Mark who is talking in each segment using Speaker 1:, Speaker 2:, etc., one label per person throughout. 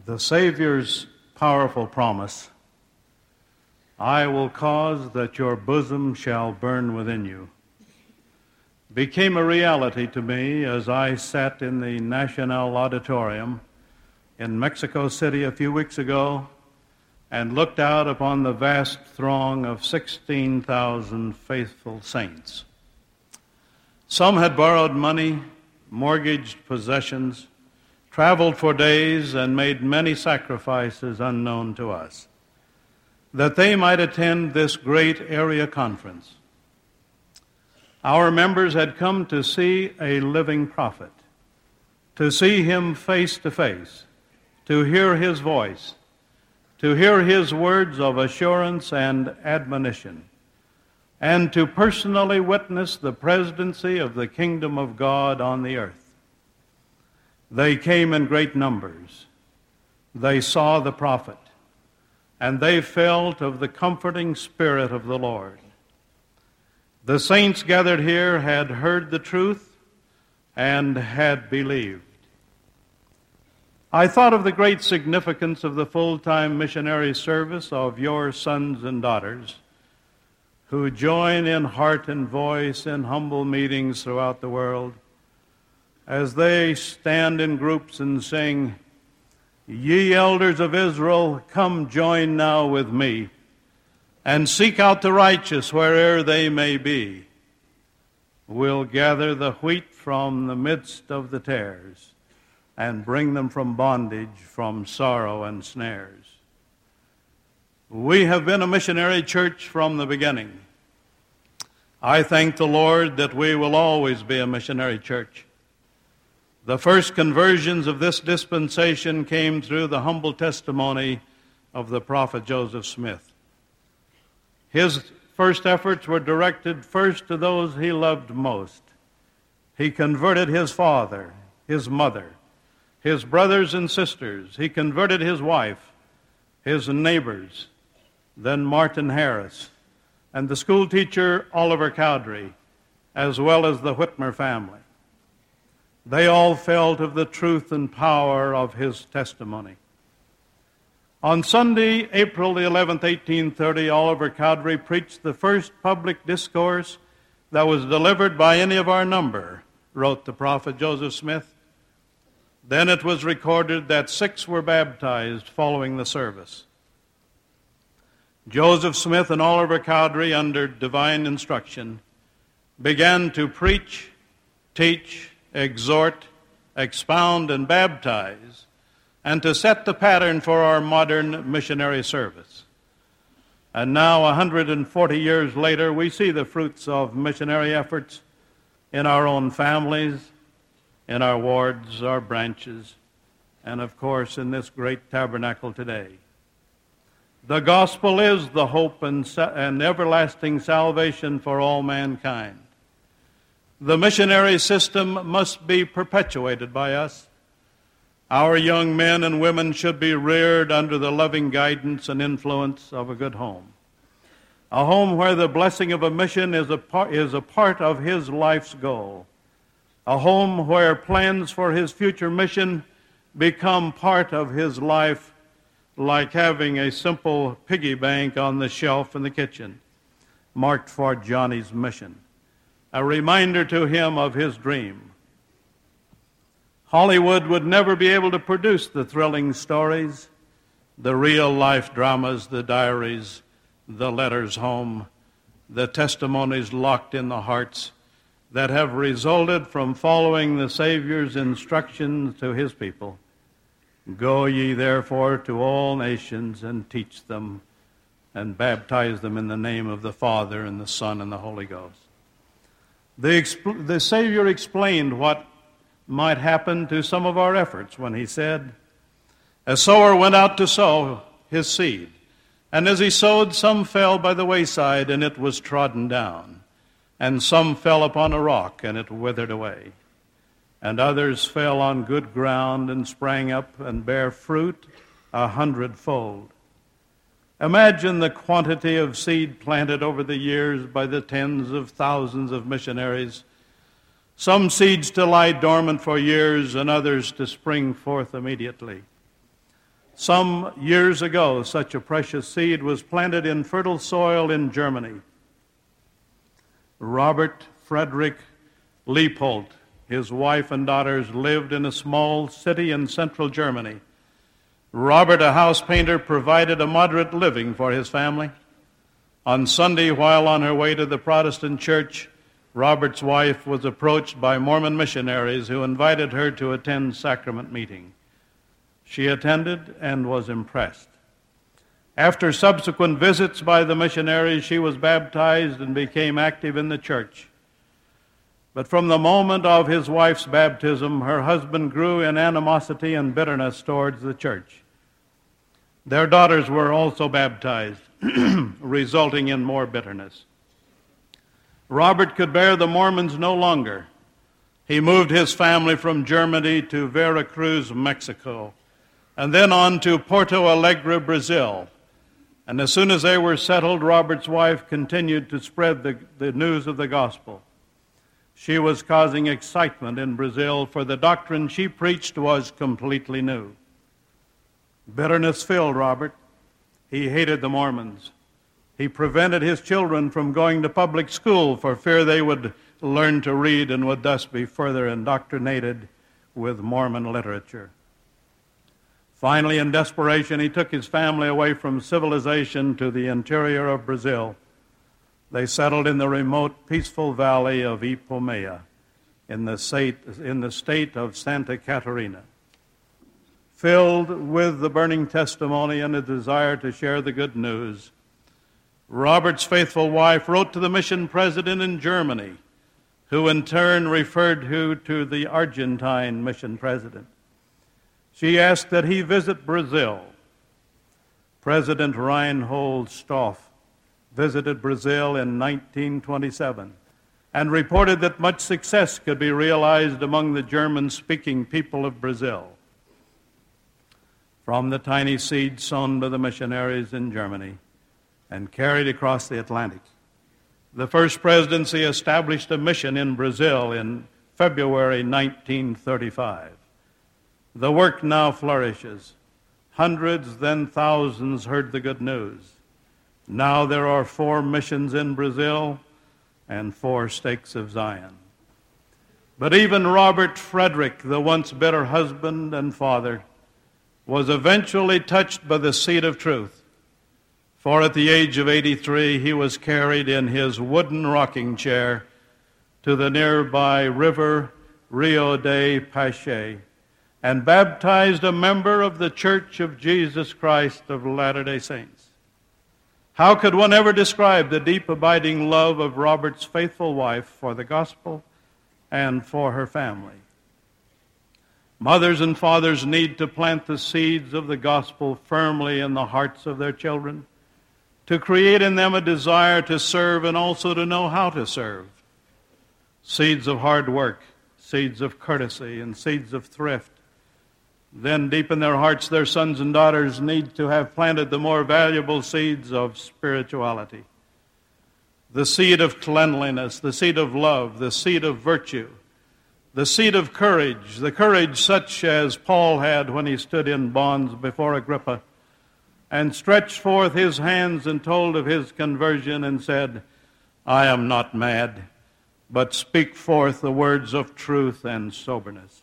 Speaker 1: The Savior's powerful promise, "I will cause that your bosom shall burn within you," became a reality to me as I sat in the Nacional Auditorium in Mexico City a few weeks ago and looked out upon the vast throng of 16,000 faithful saints. Some had borrowed money, mortgaged possessions, traveled for days, and made many sacrifices unknown to us, that they might attend this great area conference. Our members had come to see a living prophet, to see him face to face, to hear his voice, to hear his words of assurance and admonition, and to personally witness the presidency of the kingdom of God on the earth. They came in great numbers. They saw the prophet, and they felt of the comforting Spirit of the Lord. The saints gathered here had heard the truth and had believed. I thought of the great significance of the full-time missionary service of your sons and daughters who join in heart and voice in humble meetings throughout the world as they stand in groups and sing, "Ye elders of Israel, come join now with me, and seek out the righteous where'er they may be. We'll gather the wheat from the midst of the tares, and bring them from bondage, from sorrow and snares." We have been a missionary church from the beginning. I thank the Lord that we will always be a missionary church. The first conversions of this dispensation came through the humble testimony of the prophet Joseph Smith. His first efforts were directed first to those he loved most. He converted his father, his mother, his brothers and sisters. He converted his wife, his neighbors, then Martin Harris, and the school teacher Oliver Cowdery, as well as the Whitmer family. They all felt of the truth and power of his testimony. On Sunday, April the 11th, 1830, Oliver Cowdery preached the first public discourse that was delivered by any of our number, wrote the prophet Joseph Smith. Then it was recorded that 6 were baptized following the service. Joseph Smith and Oliver Cowdery, under divine instruction, began to preach, teach, exhort, expound, and baptize, and to set the pattern for our modern missionary service. And now, 140 years later, we see the fruits of missionary efforts in our own families, in our wards, our branches, and of course in this great tabernacle today. The gospel is the hope and everlasting salvation for all mankind. The missionary system must be perpetuated by us. Our young men and women should be reared under the loving guidance and influence of a good home. A home where the blessing of a mission is a part of his life's goal. A home where plans for his future mission become part of his life, like having a simple piggy bank on the shelf in the kitchen, marked for Johnny's mission, a reminder to him of his dream. Hollywood would never be able to produce the thrilling stories, the real-life dramas, the diaries, the letters home, the testimonies locked in the hearts that have resulted from following the Savior's instructions to his people. "Go ye therefore to all nations and teach them and baptize them in the name of the Father and the Son and the Holy Ghost." The Savior explained what might happen to some of our efforts when he said, "A sower went out to sow his seed, and as he sowed, some fell by the wayside, and it was trodden down. And some fell upon a rock, and it withered away. And others fell on good ground and sprang up and bare fruit 100-fold. Imagine the quantity of seed planted over the years by the tens of thousands of missionaries, some seeds to lie dormant for years and others to spring forth immediately. Some years ago, such a precious seed was planted in fertile soil in Germany. Robert Frederick Leopold, his wife and daughters, lived in a small city in central Germany. Robert, a house painter, provided a moderate living for his family. On Sunday, while on her way to the Protestant church, Robert's wife was approached by Mormon missionaries who invited her to attend sacrament meeting. She attended and was impressed. After subsequent visits by the missionaries, she was baptized and became active in the church. But from the moment of his wife's baptism, her husband grew in animosity and bitterness towards the church. Their daughters were also baptized, resulting in more bitterness. Robert could bear the Mormons no longer. He moved his family from Germany to Veracruz, Mexico, and then on to Porto Alegre, Brazil. And as soon as they were settled, Robert's wife continued to spread the news of the gospel. She was causing excitement in Brazil, for the doctrine she preached was completely new. Bitterness filled Robert. He hated the Mormons. He prevented his children from going to public school for fear they would learn to read and would thus be further indoctrinated with Mormon literature. Finally, in desperation, he took his family away from civilization to the interior of Brazil. They settled in the remote, peaceful valley of Ipomea in the state of Santa Catarina. Filled with the burning testimony and a desire to share the good news, Robert's faithful wife wrote to the mission president in Germany, who in turn referred her to the Argentine mission president. She asked that he visit Brazil. President Reinhold Stoff visited Brazil in 1927 and reported that much success could be realized among the German-speaking people of Brazil. From the tiny seed sown by the missionaries in Germany and carried across the Atlantic, the First Presidency established a mission in Brazil in February 1935. The work now flourishes. Hundreds, then thousands, heard the good news. Now there are 4 missions in Brazil and 4 stakes of Zion. But even Robert Frederick, the once bitter husband and father, was eventually touched by the seed of truth. For at the age of 83, he was carried in his wooden rocking chair to the nearby river Rio de Pache and baptized a member of the Church of Jesus Christ of Latter-day Saints. How could one ever describe the deep, abiding love of Robert's faithful wife for the gospel and for her family? Mothers and fathers need to plant the seeds of the gospel firmly in the hearts of their children, to create in them a desire to serve and also to know how to serve. Seeds of hard work, seeds of courtesy, and seeds of thrift. Then deep in their hearts, their sons and daughters need to have planted the more valuable seeds of spirituality. The seed of cleanliness, the seed of love, the seed of virtue, the seed of courage, the courage such as Paul had when he stood in bonds before Agrippa and stretched forth his hands and told of his conversion and said, I am not mad, but speak forth the words of truth and soberness.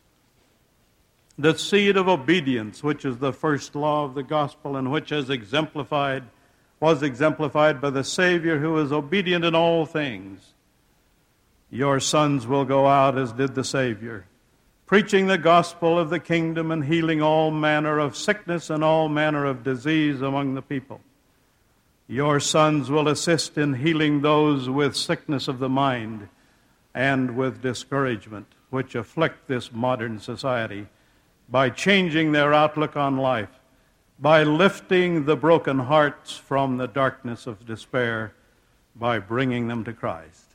Speaker 1: The seed of obedience, which is the first law of the gospel and which was exemplified by the Savior who is obedient in all things. Your sons will go out as did the Savior, preaching the gospel of the kingdom and healing all manner of sickness and all manner of disease among the people. Your sons will assist in healing those with sickness of the mind and with discouragement, which afflict this modern society, by changing their outlook on life, by lifting the broken hearts from the darkness of despair, by bringing them to Christ.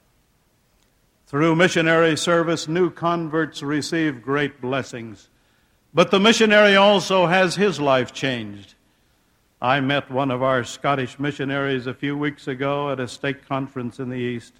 Speaker 1: Through missionary service, new converts receive great blessings, but the missionary also has his life changed. I met one of our Scottish missionaries a few weeks ago at a stake conference in the East.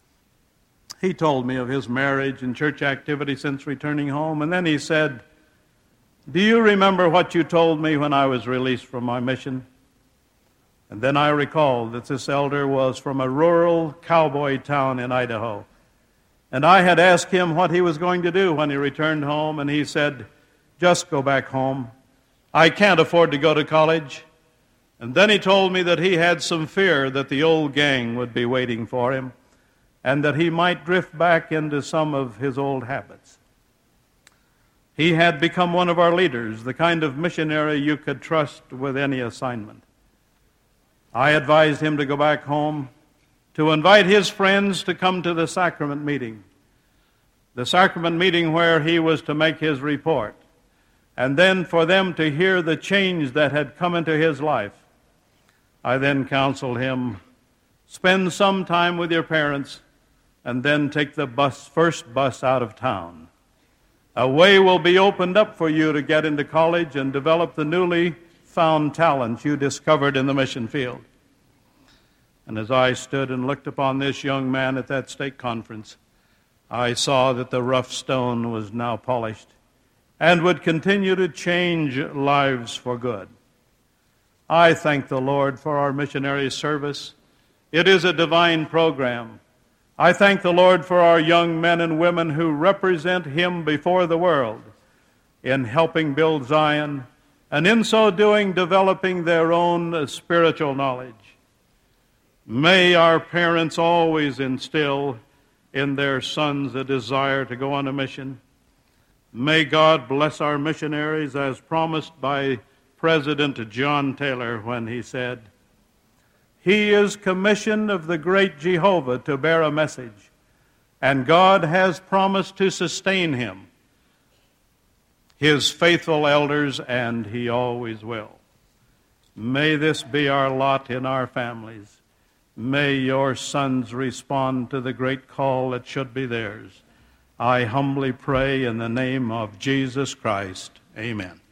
Speaker 1: He told me of his marriage and church activity since returning home, and then he said, Do you remember what you told me when I was released from my mission? And then I recalled that this elder was from a rural cowboy town in Idaho. And I had asked him what he was going to do when he returned home, and he said, "Just go back home. I can't afford to go to college." And then he told me that he had some fear that the old gang would be waiting for him and that he might drift back into some of his old habits. He had become one of our leaders, the kind of missionary you could trust with any assignment. I advised him to go back home, to invite his friends to come to the sacrament meeting where he was to make his report, and then for them to hear the change that had come into his life. I then counseled him, spend some time with your parents, and then take the first bus out of town. A way will be opened up for you to get into college and develop the newly found talents you discovered in the mission field. And as I stood and looked upon this young man at that stake conference, I saw that the rough stone was now polished and would continue to change lives for good. I thank the Lord for our missionary service. It is a divine program. I thank the Lord for our young men and women who represent Him before the world in helping build Zion, and in so doing developing their own spiritual knowledge. May our parents always instill in their sons a desire to go on a mission. May God bless our missionaries as promised by President John Taylor when he said, "He is commissioned of the great Jehovah to bear a message, and God has promised to sustain him, his faithful elders, and he always will." May this be our lot in our families. May your sons respond to the great call that should be theirs. I humbly pray in the name of Jesus Christ. Amen.